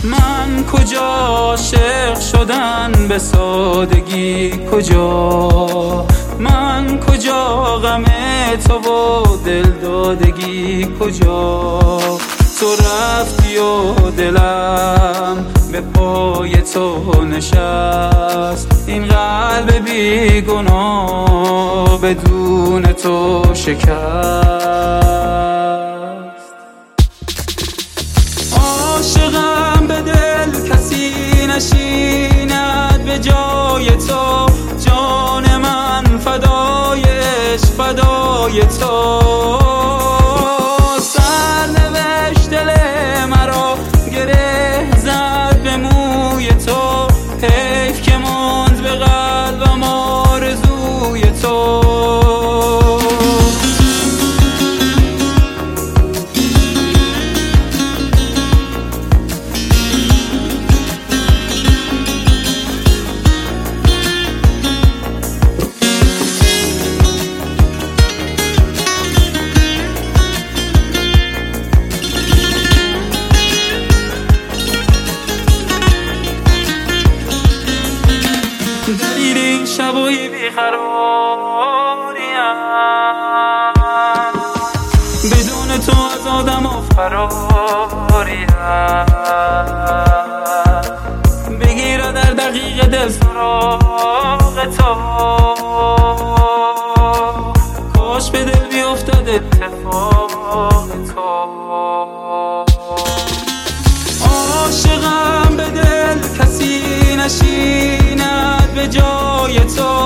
من کجا عاشق شدن به سادگی کجا، من کجا غم تو و دل دادگی کجا. تو رفتی و دلم به پای تو نشست، این قلب بیگناه بدون تو شکست. عاشقم به دل کسی نشیند به جای تو، جان من فدای عشق فدای تو. سرنوشت دل مرا گره زد به موی تو، حیف که ماند به قلبم آرزوی تو. دلیل شبای بیقراریم، بدون تو از آدم و فراریم. بگیر در دقیقه دل سراغ تو، کاش به دل بیفتاد اتفاق تو. عاشقم به دل کسی نشیند به جای تو،